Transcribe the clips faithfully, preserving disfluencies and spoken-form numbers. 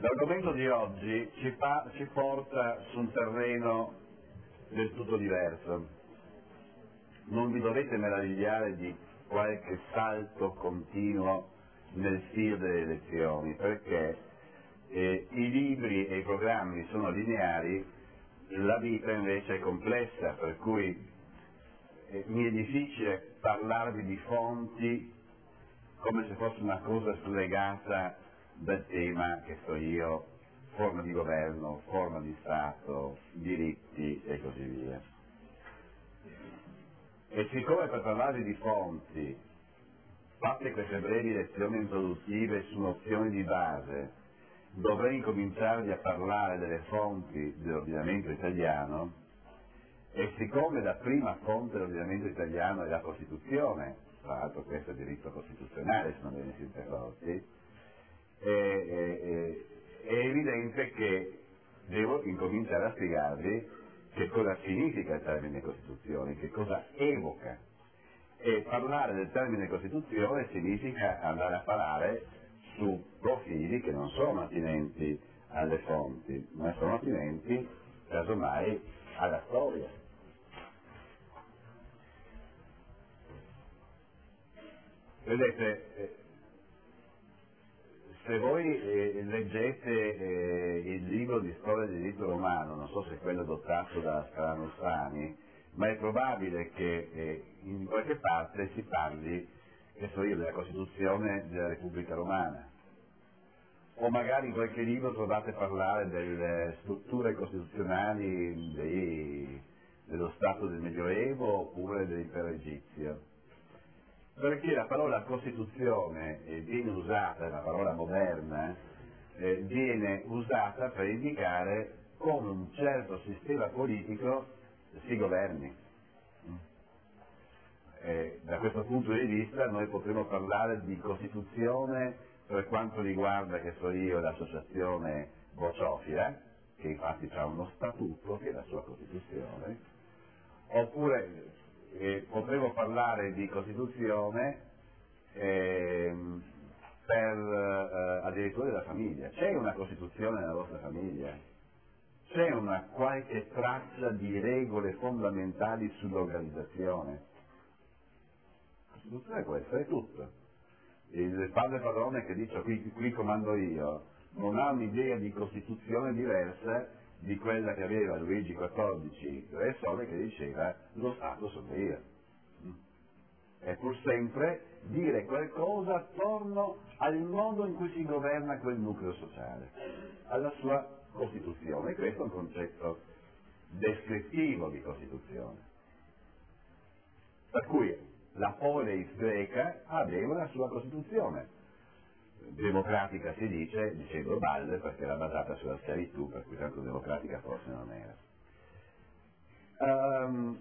L'argomento di oggi ci, fa, ci porta su un terreno del tutto diverso. Non vi dovete meravigliare di qualche salto continuo nel filo delle lezioni, perché eh, i libri e i programmi sono lineari, la vita invece è complessa, per cui eh, mi è difficile parlarvi di fonti come se fosse una cosa slegata dal tema che so io, forma di governo, forma di Stato, diritti e così via. E siccome per parlarvi di fonti, fatte queste brevi lezioni introduttive su nozioni di base, dovrei incominciarvi a parlare delle fonti dell'ordinamento italiano, e siccome la prima fonte dell'ordinamento italiano è la Costituzione, tra l'altro questo è diritto costituzionale, se non ve ne siete accorti, è, è, è evidente che devo incominciare a spiegarvi che cosa significa il termine Costituzione, che cosa evoca. E parlare del termine Costituzione significa andare a parare su profili che non sono attinenti alle fonti, ma sono attinenti casomai alla storia. Vedete, se voi eh, leggete eh, il libro di storia del diritto romano, non so se è quello adottato da Scalano Ursani, ma è probabile che eh, in qualche parte si parli, che so io, della Costituzione della Repubblica Romana, o magari in qualche libro trovate parlare delle strutture costituzionali dei, dello Stato del Medioevo oppure dell'impero egizio. Perché la parola Costituzione eh, viene usata, la parola moderna, eh, viene usata per indicare come un certo sistema politico si governi. Eh, da questo punto di vista noi potremmo parlare di Costituzione per quanto riguarda, che so io, l'associazione Vociofila, che infatti ha uno statuto che è la sua Costituzione, oppure Eh, potremmo parlare di Costituzione eh, per eh, addirittura della famiglia. C'è una Costituzione nella vostra famiglia? C'è una qualche traccia di regole fondamentali sull'organizzazione? La Costituzione può essere tutto. Il padre padrone che dice qui, qui comando io non ha un'idea di Costituzione diversa di quella che aveva Luigi quattordici Re Sole, che diceva lo Stato sono io. È pur sempre dire qualcosa attorno al modo in cui si governa quel nucleo sociale, alla sua Costituzione. Questo è un concetto descrittivo di Costituzione. Per cui la polis greca aveva la sua Costituzione. Democratica si dice, dicendo Balde, perché era basata sulla schiavitù, per cui tanto democratica forse non era. Um,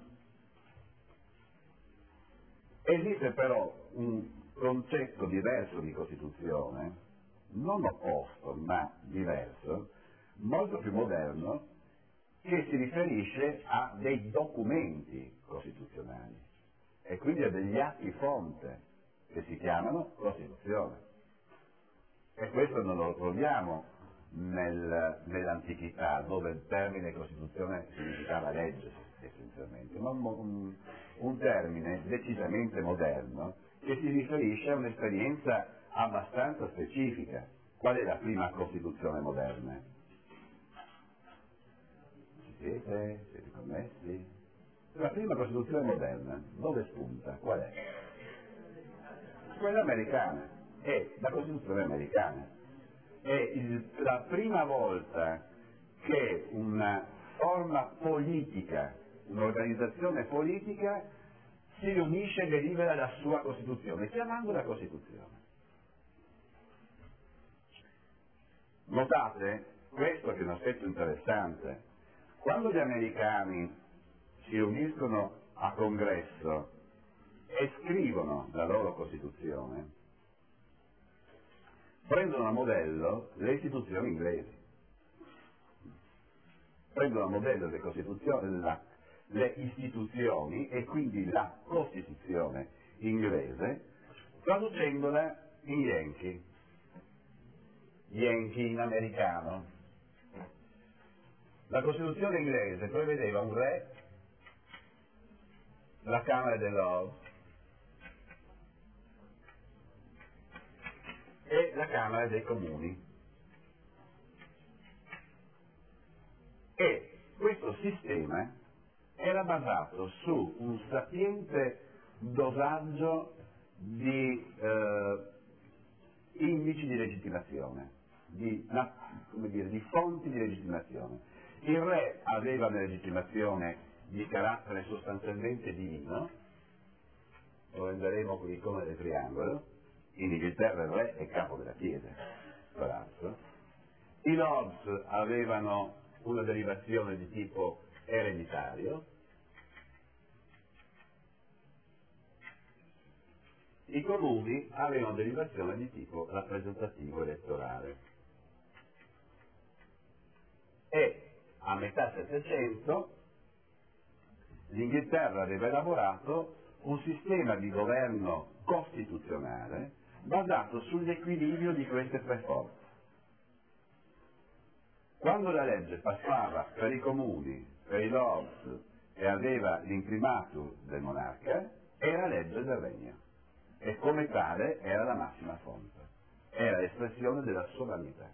esiste però un concetto diverso di Costituzione, non opposto ma diverso, molto più moderno, che si riferisce a dei documenti costituzionali e quindi a degli atti fonte che si chiamano Costituzione. E questo non lo troviamo nel, nell'antichità, dove il termine Costituzione significava legge essenzialmente, ma un, un termine decisamente moderno che si riferisce a un'esperienza abbastanza specifica. Qual è la prima Costituzione moderna? Ci siete? Siete connessi? La prima Costituzione moderna, dove spunta? Qual è? Quella americana. È la Costituzione americana. È il, la prima volta che una forma politica, un'organizzazione politica si riunisce e delibera la sua Costituzione, chiamandola Costituzione. Notate questo che è un aspetto interessante. Quando gli americani si riuniscono a congresso e scrivono la loro Costituzione, prendono a modello le istituzioni inglesi, prendono a modello le, costituzioni, la, le istituzioni e quindi la Costituzione inglese, traducendola in Yankee. yankee in americano. La Costituzione inglese prevedeva un re, la Camera dei Lords e la Camera dei Comuni. E questo sistema era basato su un sapiente dosaggio di eh, indici di legittimazione, di, na, come dire, di fonti di legittimazione. Il re aveva una legittimazione di carattere sostanzialmente divino, lo renderemo con l'icona del triangolo. In Inghilterra il re è capo della Chiesa, tra l'altro. I lords avevano una derivazione di tipo ereditario, i comuni avevano derivazione di tipo rappresentativo elettorale. E a metà Settecento l'Inghilterra aveva elaborato un sistema di governo costituzionale basato sull'equilibrio di queste tre forze. Quando la legge passava per i comuni, per i lords e aveva l'imprimatur del monarca, era legge del regno e come tale era la massima fonte, era l'espressione della sovranità.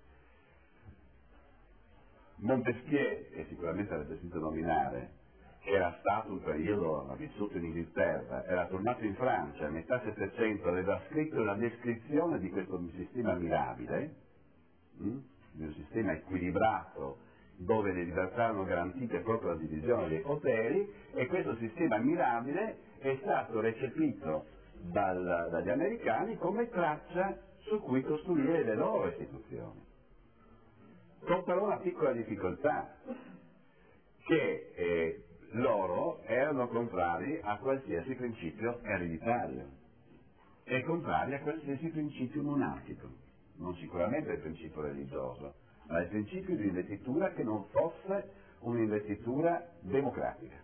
Montesquieu, che sicuramente avete sentito nominare, che era stato un periodo, ha vissuto in Inghilterra, era tornato in Francia a metà Settecento, aveva scritto la descrizione di questo sistema mirabile, hm? di un sistema equilibrato dove le libertà erano garantite proprio la divisione dei poteri, e questo sistema mirabile è stato recepito dal, dagli americani come traccia su cui costruire le loro istituzioni. Con però una piccola difficoltà, che eh, loro erano contrari a qualsiasi principio ereditario e contrari a qualsiasi principio monarchico. Non sicuramente il principio religioso, ma il principio di investitura che non fosse un'investitura democratica.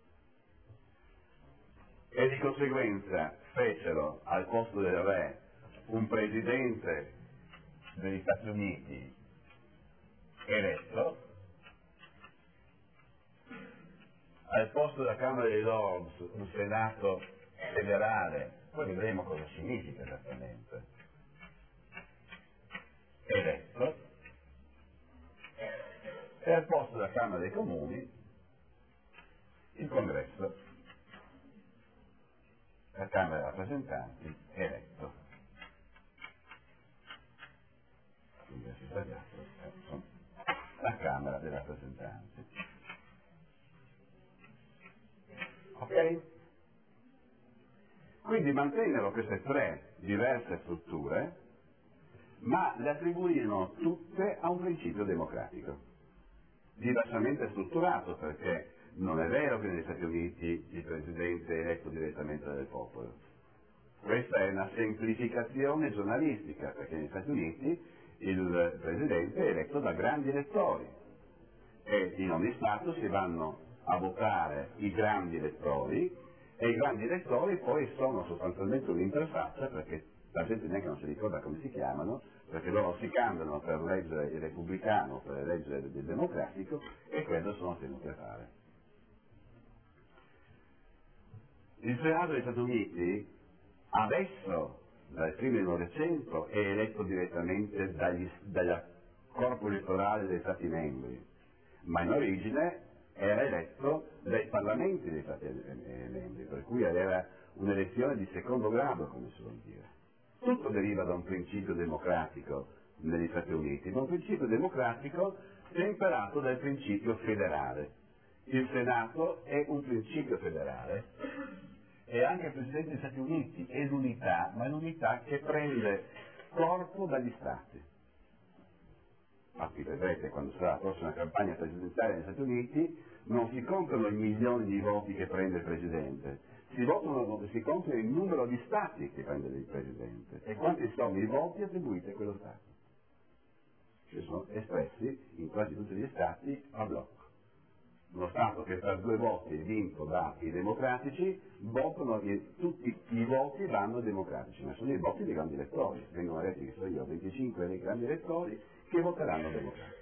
E di conseguenza fecero al posto del re un presidente degli Stati Uniti eletto, al posto della Camera dei Lords un Senato federale, poi vedremo cosa significa esattamente, eletto, e al posto della Camera dei Comuni il Congresso, la Camera dei Rappresentanti, eletto. Quindi si sbagliato, ecco, la Camera dei Rappresentanti. Ok? Quindi mantennero queste tre diverse strutture, ma le attribuirono tutte a un principio democratico, diversamente strutturato, perché non è vero che negli Stati Uniti il Presidente è eletto direttamente dal popolo. Questa è una semplificazione giornalistica, perché negli Stati Uniti il Presidente è eletto da grandi elettori e in ogni Stato si vanno a votare i grandi elettori, e i grandi elettori poi sono sostanzialmente un'interfaccia, perché la gente neanche non si ricorda come si chiamano, perché loro si candidano per eleggere il repubblicano, per eleggere il democratico, e quello sono tenuti a fare. Il Senato degli Stati Uniti adesso, dal primo del Novecento, è eletto direttamente dagli, dal corpo elettorale degli Stati membri, ma in origine era eletto dai parlamenti degli Stati membri, per cui era un'elezione di secondo grado, come si vuol dire. Tutto deriva da un principio democratico negli Stati Uniti, ma un principio democratico temperato dal principio federale. Il Senato è un principio federale e anche il Presidente degli Stati Uniti è l'unità, ma è l'unità che prende corpo dagli Stati. Infatti vedrete, quando sarà la prossima campagna presidenziale negli Stati Uniti, non si contano i milioni di voti che prende il Presidente, si, votano, si contano il numero di Stati che prende il Presidente e quanti sono i voti attribuiti a quello Stato, che sono espressi in quasi tutti gli Stati a blocco. uno Stato che per due voti è vinto dai democratici, votano e tutti i voti vanno ai democratici, ma sono i voti dei grandi elettori, vengono eletti, che so io, venticinque dei grandi elettori che voteranno democratici.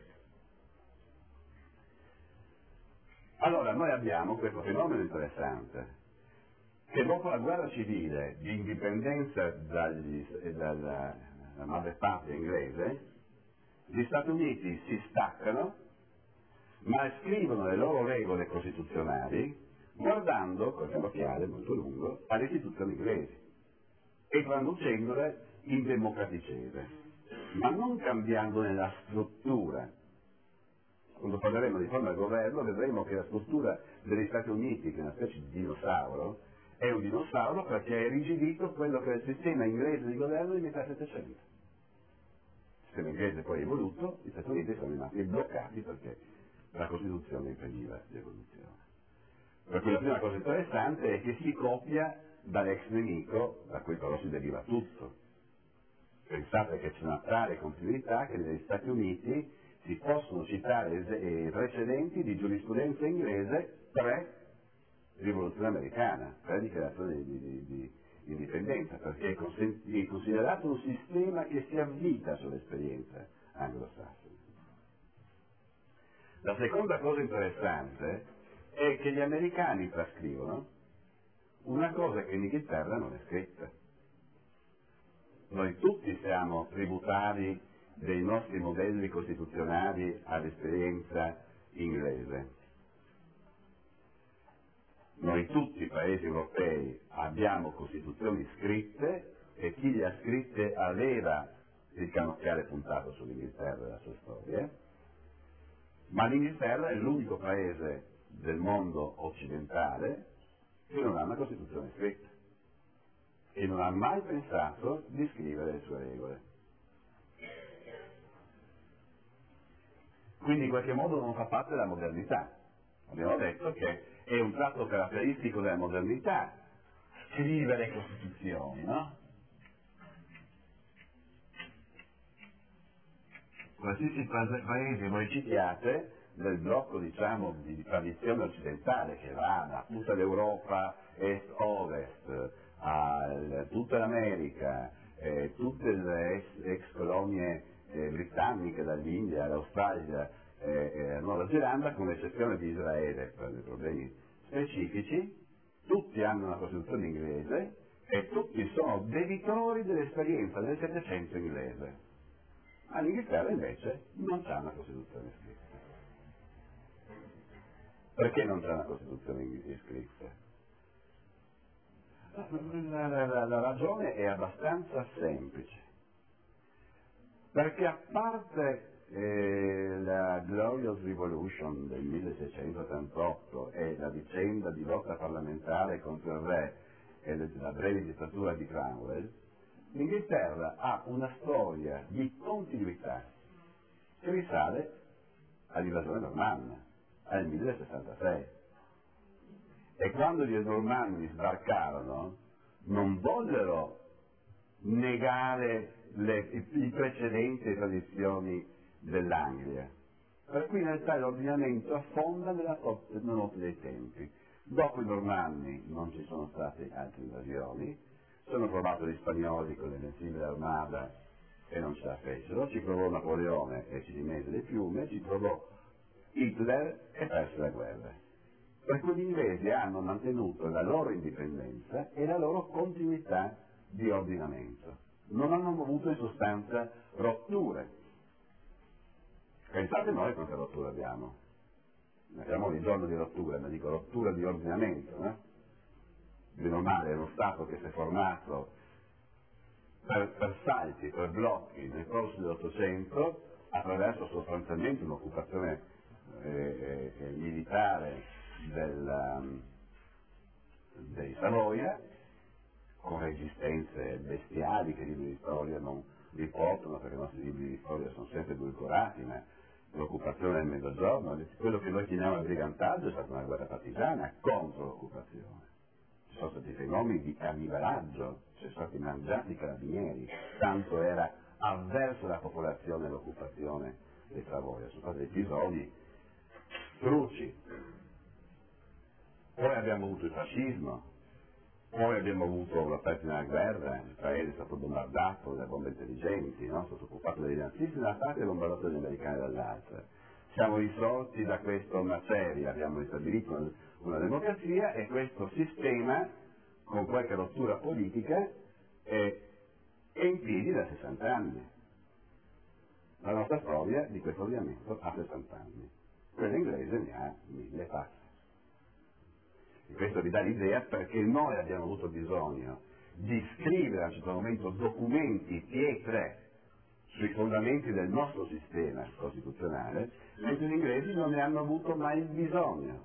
Allora noi abbiamo questo fenomeno interessante, che dopo la guerra civile di indipendenza dagli, dalla madrepatria inglese, gli Stati Uniti si staccano, ma scrivono le loro regole costituzionali guardando, con un occhiale molto lungo, alle istituzioni inglesi e traducendole in democraticese, ma non cambiandone la struttura. Quando parleremo di riforma del governo vedremo che la struttura degli Stati Uniti, che è una specie di dinosauro, è un dinosauro perché è irrigidito quello che è il sistema inglese di governo di metà Settecento. Il sistema inglese poi è evoluto, gli Stati Uniti sono rimasti bloccati perché la Costituzione impediva l'evoluzione. Per cui la prima cosa interessante è che si copia dall'ex nemico, da cui però si deriva tutto. Pensate che c'è una tale continuità che negli Stati Uniti si possono citare precedenti di giurisprudenza inglese pre-rivoluzione americana, pre-dichiarazione di, di, di indipendenza, perché è considerato un sistema che si avvita sull'esperienza anglosassone. La seconda cosa interessante è che gli americani trascrivono una cosa che in Inghilterra non è scritta. Noi tutti siamo tributari dei nostri modelli costituzionali all'esperienza inglese. Noi tutti, paesi europei, abbiamo costituzioni scritte e chi le ha scritte aveva il cannocchiale puntato sull'Inghilterra e la sua storia, ma l'Inghilterra è l'unico paese del mondo occidentale che non ha una Costituzione scritta e non ha mai pensato di scrivere le sue regole. Quindi in qualche modo non fa parte della modernità. Abbiamo detto che è un tratto caratteristico della modernità scrivere le Costituzioni, no? Qualsiasi paese voi citiate del blocco, diciamo, di tradizione occidentale che va da tutta l'Europa est-ovest, a tutta l'America, eh, tutte le ex, ex colonie eh, britanniche, dall'India all'Australia e eh, alla Nuova Zelanda, con l'eccezione di Israele per dei problemi specifici, tutti hanno una Costituzione inglese e tutti sono debitori dell'esperienza del Settecento inglese. Ma l'Inghilterra invece non c'ha una Costituzione scritta. Perché non c'è una Costituzione scritta? La, la, la, la ragione è abbastanza semplice. Perché a parte eh, la Glorious Revolution del milleseicentoottantotto e la vicenda di lotta parlamentare contro il re e la breve dittatura di Cromwell, l'Inghilterra ha una storia di continuità che risale all'invasione normanna, al millesessantasei. E quando gli normanni sbarcarono non vollero negare le, i precedenti e tradizioni dell'Anglia, per cui in realtà l'ordinamento affonda nella notte dei tempi. Dopo i normanni non ci sono state altre invasioni, sono provato gli spagnoli con l'Invincible Armada e non ce la fecero, ci provò Napoleone e ci rimise le piume, ci provò Hitler e perse la guerra. Per cui gli inglesi hanno mantenuto la loro indipendenza e la loro continuità di ordinamento. Non hanno avuto in sostanza rotture. Pensate noi quante rotture abbiamo. Non abbiamo il giorno di rotture, ma dico rottura di ordinamento, no? Di normale è uno Stato che si è formato per, per salti, per blocchi nel corso dell'Ottocento attraverso sostanzialmente un'occupazione eh, eh, militare del, um, dei Savoia, con resistenze bestiali che i libri di storia non riportano, perché i nostri libri di storia sono sempre edulcorati, ma l'occupazione del Mezzogiorno, quello che noi chiamiamo il brigantaggio è stata una guerra partigiana contro l'occupazione. Ci sono stati fenomeni di cannibalaggio, ci sono stati mangiati carabinieri, tanto era avverso la popolazione all'occupazione dei Savoia. Sono stati episodi truci. Poi abbiamo avuto il fascismo, poi abbiamo avuto la prima guerra, il paese è stato bombardato dalle bombe intelligenti, no? È stato occupato dai nazisti da una parte e bombardato dagli americani dall'altra. Siamo risorti da questo macerie, abbiamo ristabilito una, una democrazia e questo sistema, con qualche rottura politica, è, è in piedi da sessanta anni. La nostra storia di questo ordinamento ha sessanta anni, quella inglese ne ha mille passi. E questo vi dà l'idea perché noi abbiamo avuto bisogno di scrivere a un certo momento documenti, pietre, sui fondamenti del nostro sistema costituzionale, mentre gli inglesi non ne hanno avuto mai bisogno.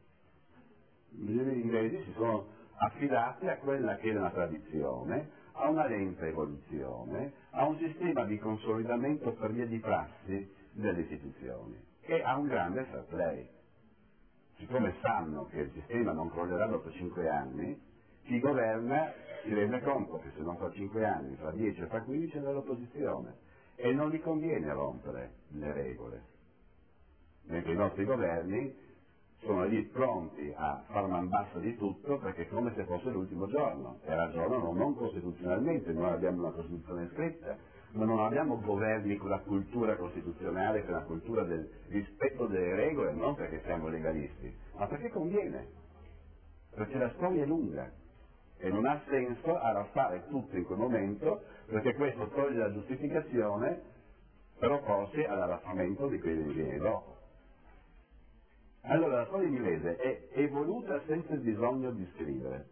Gli inglesi si sono affidati a quella che è una tradizione, a una lenta evoluzione, a un sistema di consolidamento per via di prassi delle istituzioni e a un grande fair play. Siccome sanno che il sistema non crollerà dopo cinque anni, chi governa si rende conto che se non fa cinque anni, fa dieci o fa quindici è nell'opposizione e non gli conviene rompere le regole. Mentre i nostri governi sono lì pronti a far man bassa di tutto perché è come se fosse l'ultimo giorno e ragionano non costituzionalmente. Noi abbiamo una Costituzione scritta, ma non abbiamo governi con la cultura costituzionale, con la cultura del rispetto delle regole, non perché siamo legalisti, ma perché conviene, perché la storia è lunga e non ha senso arraffare tutto in quel momento, perché questo toglie la giustificazione per opporsi all'arraffamento di quelli che viene dopo. Allora la storia inglese è evoluta senza il bisogno di scrivere.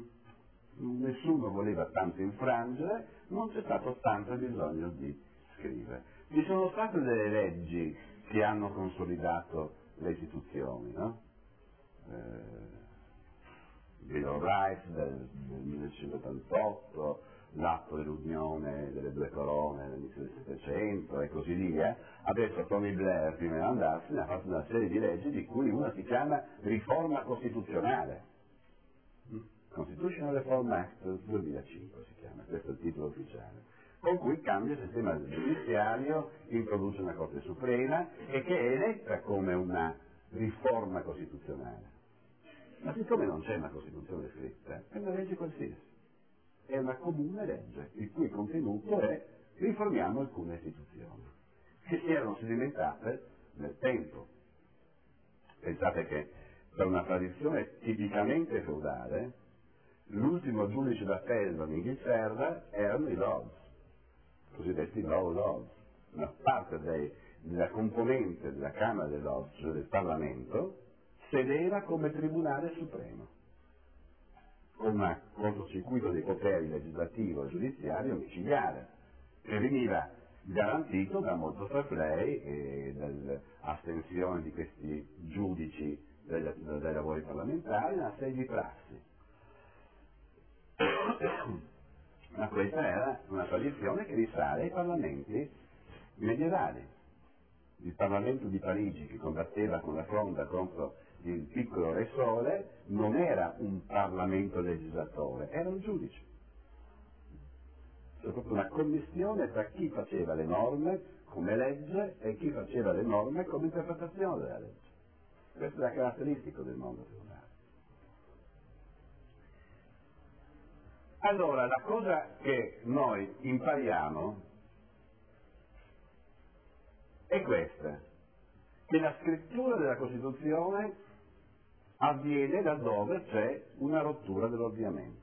Nessuno voleva tanto infrangere, non c'è stato tanto bisogno di scrivere. Ci sono state delle leggi che hanno consolidato le istituzioni, no? Eh, Bill of Rights del, del millenovecentottantotto, l'atto dell'unione delle due corone all'inizio del Settecento e così via. Adesso Tony Blair, prima di andarsene, ha fatto una serie di leggi di cui una si chiama riforma costituzionale. Constitutional Reform Act duemilacinque si chiama, questo è il titolo ufficiale, con cui cambia il sistema giudiziario, introduce una Corte Suprema e che è eletta come una riforma costituzionale. Ma siccome non c'è una Costituzione scritta, è una legge qualsiasi, è una comune legge, il cui contenuto è riformiamo alcune istituzioni, che si erano sedimentate nel tempo. Pensate che per una tradizione tipicamente feudale, l'ultimo giudice d'appello in Inghilterra erano i Lords, cosiddetti Law Lords, una parte dei, della componente della Camera dei Lords, cioè del Parlamento, sedeva come Tribunale Supremo, con un cortocircuito dei poteri legislativo e giudiziario micidiale, che veniva garantito da molto fair play e dall'astensione di questi giudici dai, dai lavori parlamentari, una serie di prassi. Ma questa era una tradizione che risale ai parlamenti medievali. Il Parlamento di Parigi, che combatteva con la fronda contro il piccolo Re Sole, non era un Parlamento legislatore, era un giudice. C'è proprio una commistione tra chi faceva le norme come legge e chi faceva le norme come interpretazione della legge. Questo è la caratteristica del mondo feudale. Allora, la cosa che noi impariamo è questa, che la scrittura della Costituzione avviene laddove c'è una rottura dell'ordinamento.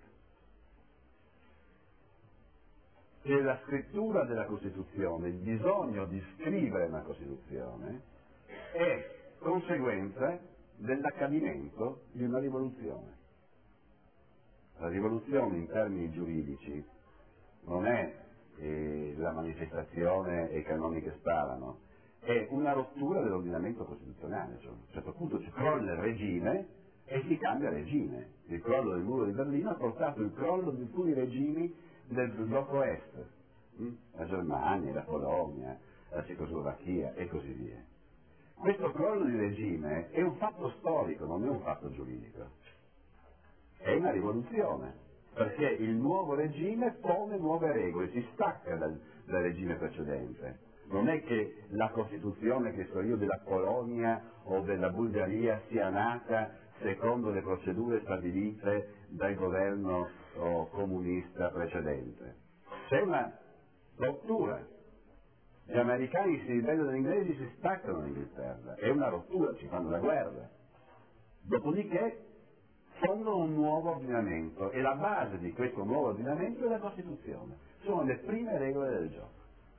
Che la scrittura della Costituzione, il bisogno di scrivere una Costituzione, è conseguenza dell'accadimento di una rivoluzione. La rivoluzione in termini giuridici non è eh, la manifestazione e i cannoni che sparano, è una rottura dell'ordinamento costituzionale. Cioè, a un certo punto si crolla il regime e si cambia regime. Il crollo del muro di Berlino ha portato il crollo di alcuni regimi del blocco est, hm? la Germania, la Polonia, la Cecoslovacchia e così via. Questo crollo di regime è un fatto storico, non è un fatto giuridico. È una rivoluzione, perché il nuovo regime pone nuove regole, si stacca dal, dal regime precedente. Non è che la Costituzione, che so io, della Polonia o della Bulgaria sia nata secondo le procedure stabilite dal governo oh, comunista precedente. C'è una rottura. Gli americani si ribellano agli inglesi, si staccano dall'Inghilterra. È una rottura, ci fanno la guerra. Dopodiché fondono un nuovo ordinamento e la base di questo nuovo ordinamento è la Costituzione. Sono le prime regole del gioco.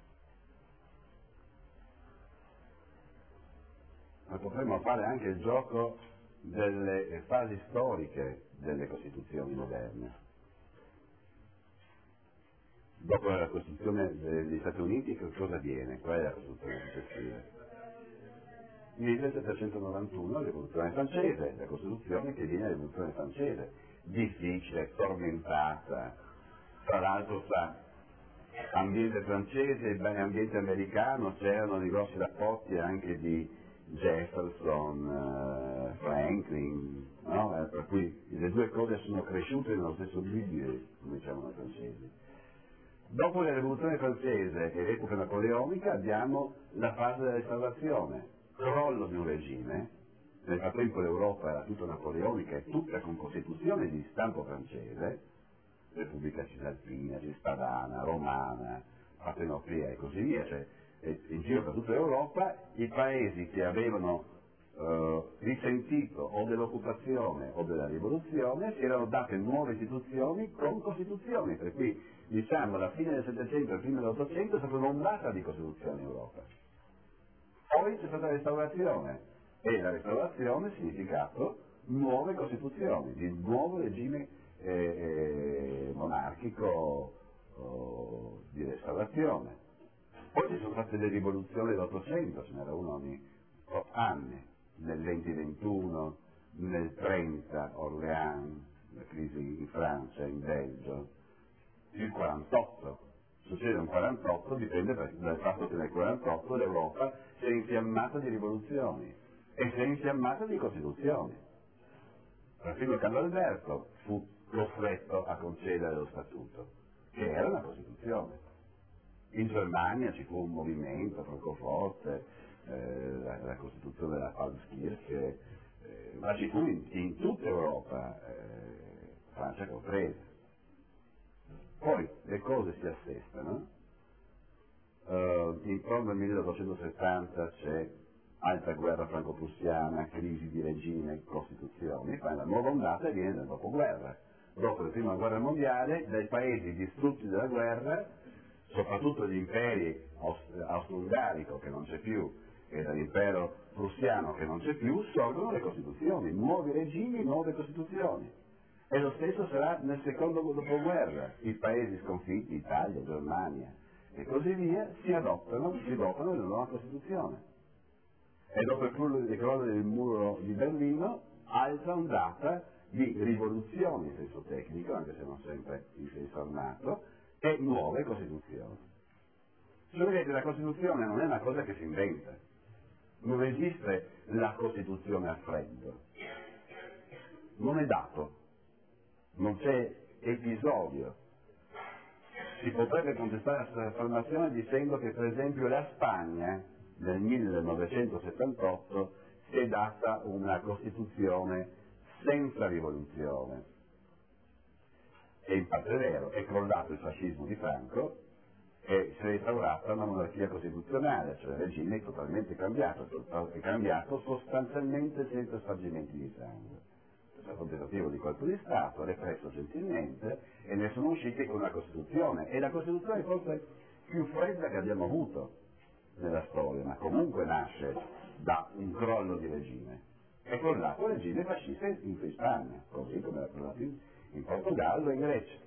Ma potremmo fare anche il gioco delle fasi storiche delle Costituzioni moderne. Dopo la Costituzione degli Stati Uniti che cosa avviene? Qual è la Costituzione successiva? millesettecentonovantuno, Rivoluzione francese, la Costituzione che viene la Rivoluzione francese, difficile, tormentata, tra l'altro fra ambiente francese e ambiente americano c'erano dei grossi rapporti anche di Jefferson, uh, Franklin, no? eh, per cui le due cose sono cresciute nello stesso bivio, come diciamo noi francesi. Dopo la Rivoluzione francese e l'epoca napoleonica abbiamo la fase della restaurazione, crollo di un regime. Nel frattempo l'Europa era tutta napoleonica e tutta con costituzione di stampo francese, Repubblica Cisalpina, Cispadana, Romana, Partenopea e così via, cioè in giro per tutta l'Europa i paesi che avevano eh, risentito o dell'occupazione o della rivoluzione si erano date nuove istituzioni con costituzioni, per cui diciamo alla fine del Settecento e al primo dell'Ottocento è stata un'ondata di costituzioni in Europa. Poi c'è stata la restaurazione e la restaurazione ha significato nuove costituzioni, di nuovo regime eh, eh, monarchico oh, di restaurazione. Poi ci sono state le rivoluzioni dell'Ottocento, ce n'era una ogni anni, nel venti ventuno, nel trenta Orléans, la crisi in Francia, in Belgio, il quarantotto. Succede un quarantotto, dipende dal fatto che nel quarantotto l'Europa si è infiammata di rivoluzioni e si è infiammata di costituzioni. Perfino Carlo Alberto fu costretto a concedere lo statuto, che era una costituzione. In Germania ci fu un movimento, Francoforte, eh, la, la costituzione della Paulskirche, eh, ma ci fu in, in tutta Europa, eh, Francia compresa. Poi le cose si assestano, uh, intorno al milleottocentosettanta c'è alta guerra franco-prussiana, crisi di regime, costituzioni, poi la nuova ondata viene dal dopoguerra. Dopo la prima guerra mondiale, dai paesi distrutti dalla guerra, soprattutto gli imperi aust- austro-ungarico che non c'è più e dall'impero prussiano che non c'è più, sorgono le costituzioni, nuovi regimi, nuove costituzioni. E lo stesso sarà nel secondo dopoguerra. I paesi sconfitti, Italia, Germania e così via, si adottano, si dotano della nuova Costituzione. E dopo il crollo del muro di Berlino, altra ondata di rivoluzioni in senso tecnico, anche se non sempre in senso armato, e nuove Costituzioni. Cioè, vedete, la Costituzione non è una cosa che si inventa. Non esiste la Costituzione a freddo. Non è dato. Non c'è episodio. Si potrebbe contestare questa affermazione dicendo che per esempio la Spagna nel millenovecentosettantotto si è data una Costituzione senza rivoluzione. E in parte è vero, è crollato il fascismo di Franco e si è restaurata una monarchia costituzionale, cioè il regime è totalmente cambiato, è cambiato sostanzialmente senza spargimenti di sangue. È stato un tentativo di colpo di Stato, represso gentilmente, e ne sono usciti con una Costituzione. E la Costituzione forse più fredda che abbiamo avuto nella storia, ma comunque nasce da un crollo di regime. È crollato il regime fascista in Spagna, così come era crollato in Portogallo e in Grecia.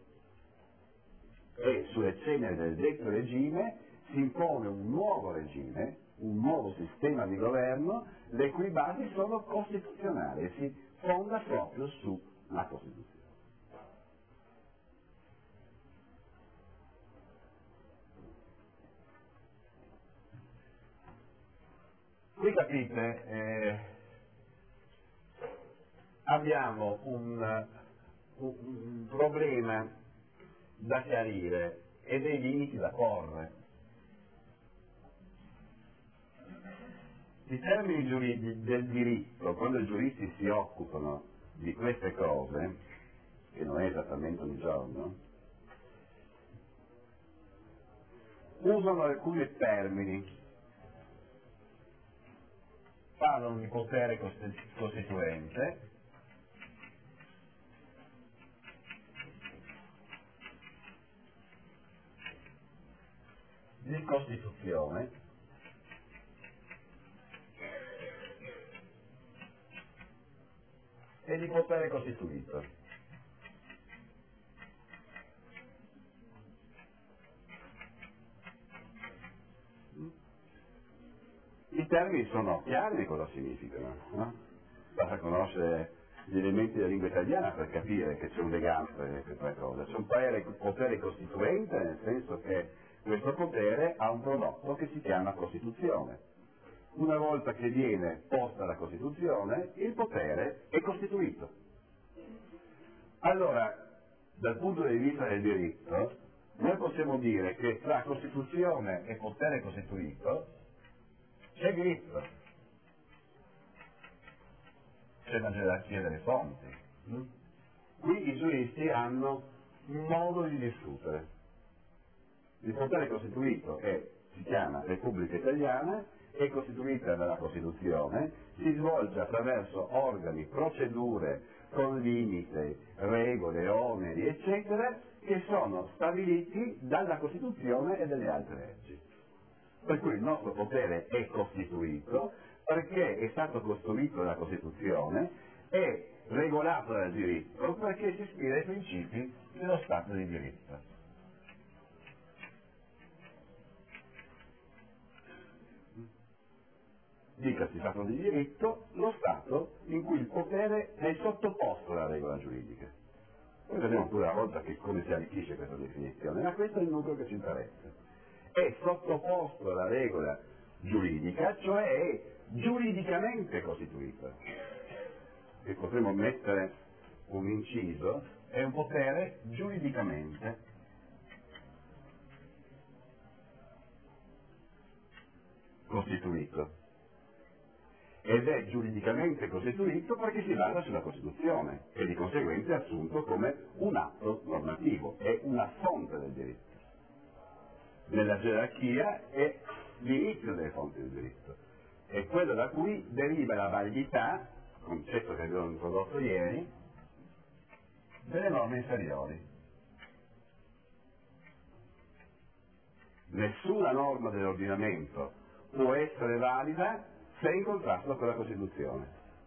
E sulle ceneri del vecchio regime si impone un nuovo regime, un nuovo sistema di governo, le cui basi sono costituzionali e si fonda proprio sulla Costituzione. Qui capite, eh, abbiamo un, un, un problema da chiarire e dei limiti da porre. I termini giuridi del diritto, quando i giuristi si occupano di queste cose, che non è esattamente un giorno, usano alcuni termini, parlano di potere costituente, di Costituzione, e di potere costituito. I termini sono chiari di cosa significano, no? Basta conoscere gli elementi della lingua italiana per capire che c'è un legame tra queste tre cose. C'è un potere, potere costituente, nel senso che questo potere ha un prodotto che si chiama Costituzione. Una volta che viene posta la Costituzione, il potere è costituito. Allora, dal punto di vista del diritto, noi possiamo dire che tra Costituzione e potere costituito c'è diritto, c'è una gerarchia delle fonti. Qui i giuristi hanno un modo di discutere. Il potere costituito è, si chiama Repubblica Italiana, è costituita dalla Costituzione, si svolge attraverso organi, procedure, con limite, regole, oneri, eccetera, che sono stabiliti dalla Costituzione e dalle altre leggi. Per cui il nostro potere è costituito perché è stato costruito dalla Costituzione, è regolato dal diritto perché si ispira ai principi dello Stato di diritto. Dicasi Stato di diritto, lo Stato in cui il potere è sottoposto alla regola giuridica. Poi vedremo pure una volta che come si arricchisce questa definizione, ma questo è il nucleo che ci interessa. È sottoposto alla regola giuridica, cioè è giuridicamente costituito. E potremmo mettere un inciso, è un potere giuridicamente costituito. Ed è giuridicamente costituito perché si basa sulla Costituzione e di conseguenza è assunto come un atto normativo, è una fonte del diritto. Nella gerarchia è l'inizio delle fonti del diritto, è quello da cui deriva la validità, concetto che abbiamo introdotto ieri, delle norme inferiori. Nessuna norma dell'ordinamento può essere valida se è in contrasto con la Costituzione.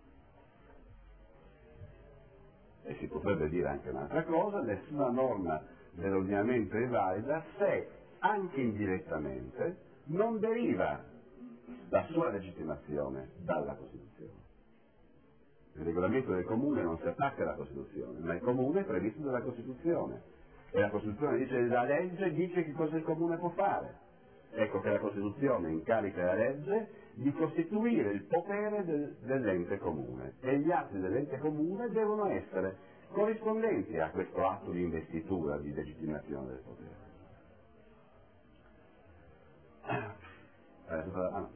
E si potrebbe dire anche un'altra cosa, nessuna norma dell'ordinamento è valida se, anche indirettamente, non deriva la sua legittimazione dalla Costituzione. Il regolamento del Comune non si attacca alla Costituzione, ma il Comune è previsto dalla Costituzione. E la Costituzione dice, la legge dice che cosa il Comune può fare. Ecco che la Costituzione incarica la legge di costituire il potere del, dell'ente comune e gli atti dell'ente comune devono essere corrispondenti a questo atto di investitura, di legittimazione del potere.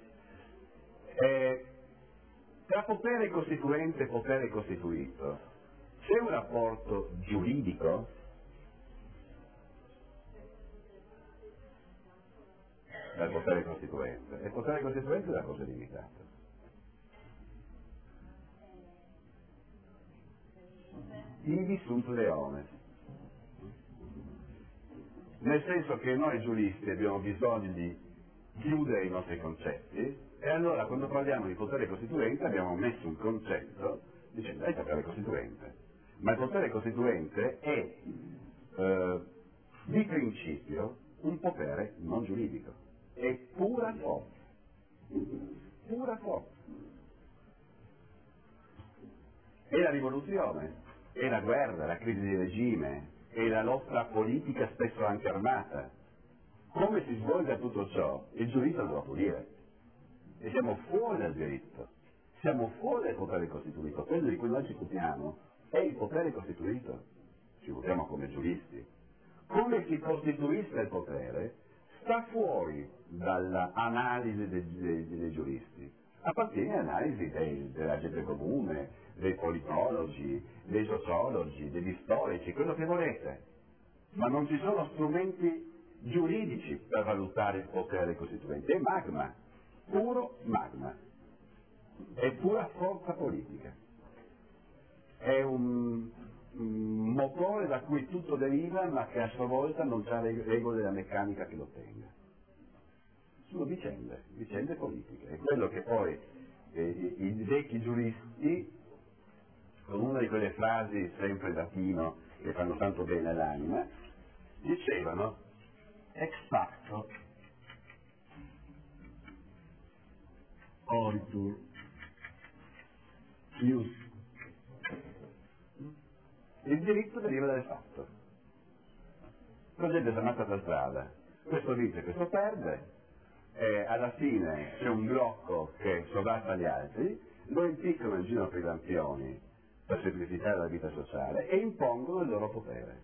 Eh, tra potere costituente e potere costituito c'è un rapporto giuridico? Dal potere costituente. E il potere costituente è una cosa limitata. Ivi sunt leones. Nel senso che noi giuristi abbiamo bisogno di chiudere i nostri concetti e allora quando parliamo di potere costituente abbiamo messo un concetto dicendo è il potere costituente. Ma il potere costituente è eh, di principio un potere non giuridico. È pura forza, pura forza. È la rivoluzione, è la guerra, la crisi di regime, è la lotta politica spesso anche armata. Come si svolge tutto ciò? Il giudice lo può dire. E siamo fuori dal diritto, siamo fuori dal potere costituito. Quello di cui noi ci occupiamo è il potere costituito. Ci occupiamo come giuristi. Come si costituisce il potere sta fuori dall'analisi dei, dei, dei giuristi, appartiene all'analisi dei, della gente comune, dei politologi, dei sociologi, degli storici, quello che volete, ma non ci sono strumenti giuridici per valutare il potere costituente, è magma, puro magma, è pura forza politica, è un, un motore da cui tutto deriva ma che a sua volta non ha le regole della meccanica che lo tenga. Sono vicende, vicende politiche, è quello che poi eh, i, i vecchi giuristi, con una di quelle frasi sempre in latino che fanno tanto bene all'anima, dicevano ex facto oritur ius. Il diritto deriva dal fatto. La gente si ammazza per strada, questo vince, questo perde, e alla fine c'è un blocco che sovrasta gli altri, lo impiccano in giro per i lampioni per semplificare la vita sociale e impongono il loro potere.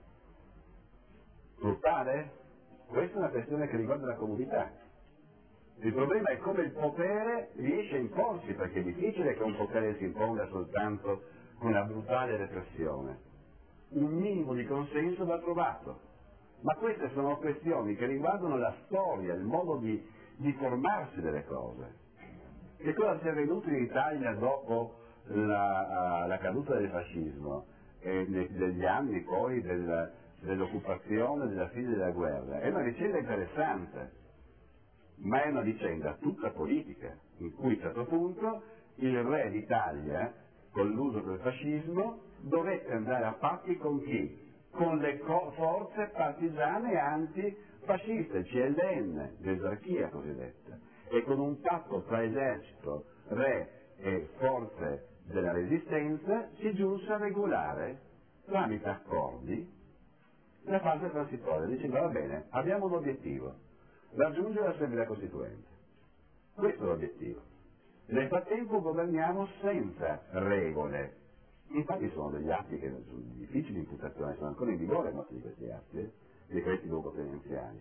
Brutale? Questa è una questione che riguarda la comunità. Il problema è come il potere riesce a imporsi, perché è difficile che un potere si imponga soltanto con una brutale repressione. Un minimo di consenso va trovato. Ma queste sono questioni che riguardano la storia, il modo di, di formarsi delle cose. Che cosa sia avvenuto in Italia dopo la, la caduta del fascismo e negli anni poi del, dell'occupazione, della fine della guerra, è una vicenda interessante, ma è una vicenda tutta politica, in cui a un certo punto il re d'Italia, con l'uso del fascismo, dovette andare a patti con chi? Con le co- forze partigiane antifasciste, C L N, l'esarchia cosiddetta, e con un patto tra esercito, re e forze della resistenza si giunse a regolare tramite accordi la fase transitoria, dicendo va bene, abbiamo un obiettivo, raggiungere l'Assemblea Costituente. Questo è l'obiettivo. Nel frattempo governiamo senza regole. Infatti sono degli atti che sono di difficile imputazione, sono ancora in vigore molti di questi atti, eh, decreti luogotenenziali.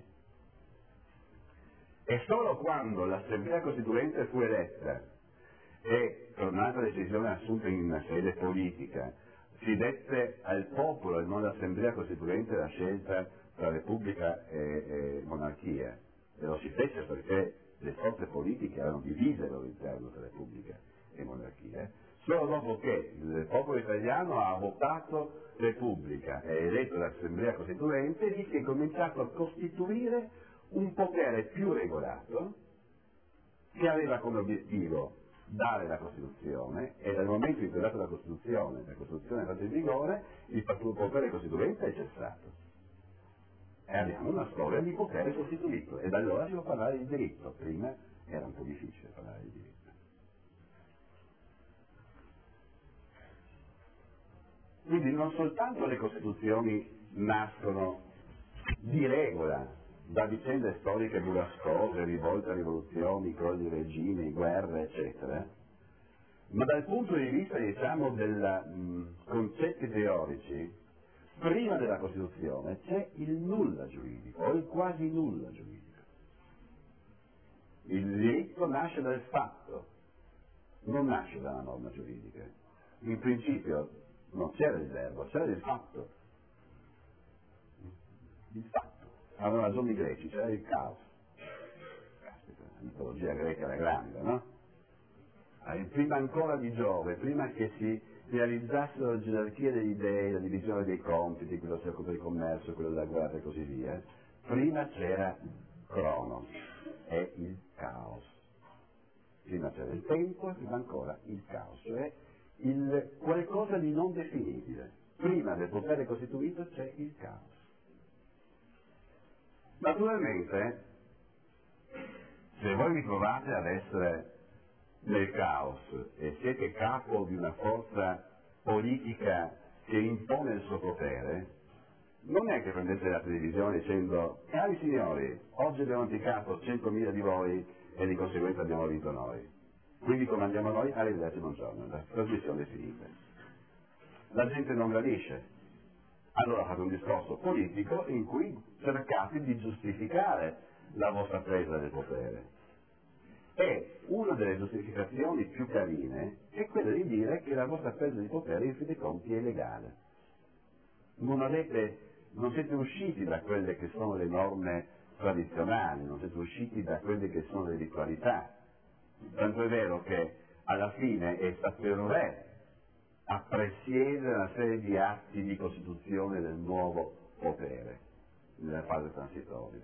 E solo quando l'Assemblea Costituente fu eletta e, per un'altra decisione assunta in sede politica, si dette al popolo e non all'Assemblea Costituente la scelta tra Repubblica e, e monarchia, e lo si fece perché le forze politiche erano divise al loro interno tra Repubblica e monarchia, solo dopo che il popolo italiano ha votato Repubblica e eletto l'Assemblea Costituente, lì si è cominciato a costituire un potere più regolato che aveva come obiettivo dare la Costituzione, e dal momento in cui è data la Costituzione, la Costituzione è stata in vigore, il potere costituente è cessato. E abbiamo una storia di potere sostituito, e da allora si può parlare di diritto, prima era un po' difficile parlare di diritto. Quindi non soltanto le Costituzioni nascono di regola da vicende storiche burrascose, rivolte, rivoluzioni, crolli di regimi, guerre, eccetera, ma dal punto di vista, diciamo, dei concetti teorici, prima della Costituzione c'è il nulla giuridico, o il quasi nulla giuridico. Il diritto nasce dal fatto, non nasce dalla norma giuridica. In principio non c'era il verbo, c'era il fatto. Il fatto. Avevano ragione i greci, c'era il caos. Caspita, la mitologia greca era grande, no? E prima ancora di Giove, prima che si realizzassero le gerarchie degli dei, la divisione dei compiti, quello si occupa del commercio, quello della guerra e così via, prima c'era Cronos, è il caos. Prima c'era il tempo e prima ancora il caos, cioè il qualcosa di non definibile. Prima del potere costituito c'è il caos. Naturalmente, se voi vi trovate ad essere nel caos e siete capo di una forza politica che impone il suo potere, non è che prendete la televisione dicendo cari signori, oggi abbiamo impiccato centomila di voi e di conseguenza abbiamo vinto noi, quindi comandiamo noi, arrivederci, buongiorno, la trasmissione è finita. La gente non gradisce. Allora fate un discorso politico in cui cercate di giustificare la vostra presa del potere. E una delle giustificazioni più carine è quella di dire che la vostra presa di potere in fin dei conti è legale. Non avete, non siete usciti da quelle che sono le norme tradizionali, non siete usciti da quelle che sono le ritualità. Tanto è vero che alla fine è stato il re a presiedere una serie di atti di costituzione del nuovo potere nella fase transitoria.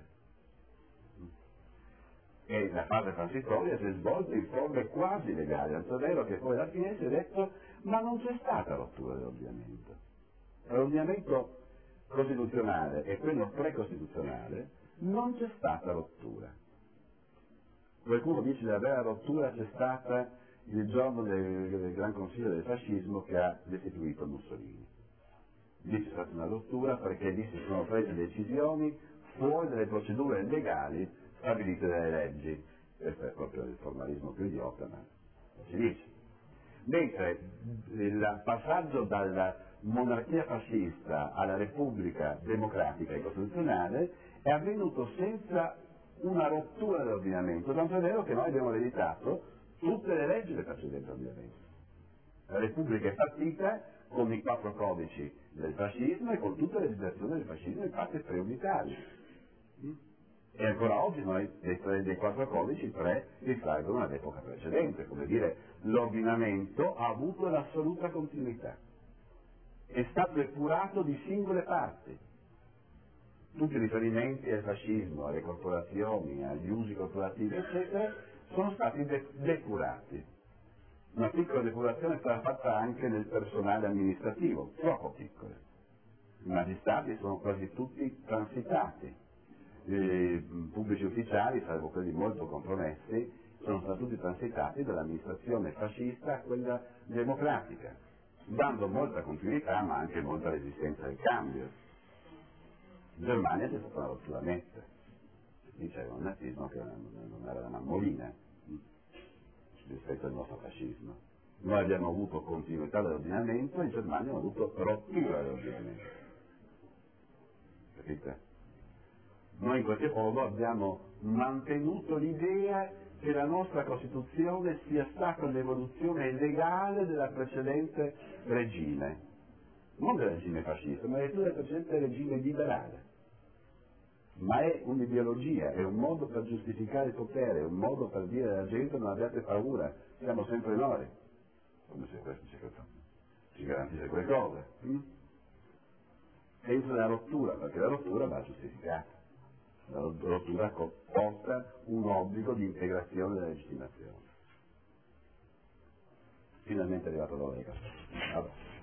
E la fase transitoria si è svolta in forme quasi legali, tanto è vero che poi alla fine si è detto ma non c'è stata rottura dell'ordinamento. L'ordinamento costituzionale e quello precostituzionale non c'è stata rottura. Qualcuno dice che la vera rottura c'è stata il giorno del, del Gran Consiglio del fascismo che ha destituito Mussolini. Lì c'è stata una rottura perché lì si sono prese decisioni fuori dalle procedure legali stabilite dalle leggi. Questo è proprio il formalismo più idiota, ma si dice. Mentre il passaggio dalla monarchia fascista alla repubblica democratica e costituzionale è avvenuto senza una rottura dell'ordinamento, tanto è vero che noi abbiamo ereditato tutte le leggi del precedente ordinamento. La repubblica è partita con i quattro codici del fascismo e con tutte le legislazioni del fascismo, infatti preunitari. E ancora oggi noi dei, dei quattro codici tre risalgono all'epoca precedente, come dire, l'ordinamento ha avuto l'assoluta continuità, è stato epurato di singole parti. Tutti i riferimenti al fascismo, alle corporazioni, agli usi corporativi, eccetera, sono stati de- depurati. Una piccola depurazione è stata fatta anche nel personale amministrativo, troppo piccola. I magistrati sono quasi tutti transitati. I pubblici ufficiali, salvo quelli molto compromessi, sono stati tutti transitati dall'amministrazione fascista a quella democratica, dando molta continuità ma anche molta resistenza al cambio. In Germania c'è stata una rottura netta, lì c'era un nazismo che non era una mammolina rispetto al nostro fascismo. Noi abbiamo avuto continuità dell'ordinamento, in Germania hanno avuto rottura dell'ordinamento. Capite? Noi in qualche modo abbiamo mantenuto l'idea che la nostra Costituzione sia stata l'evoluzione legale della precedente regime, non del regime fascista, ma del precedente regime liberale. Ma è un'ideologia, è un modo per giustificare il potere, è un modo per dire alla gente non abbiate paura, siamo sempre noi, come se questo ci, ci garantisse qualcosa. Hm? Senza la rottura, perché la rottura va giustificata. La rottura comporta un obbligo di integrazione della legittimazione. Finalmente è arrivato l'ora di caffè.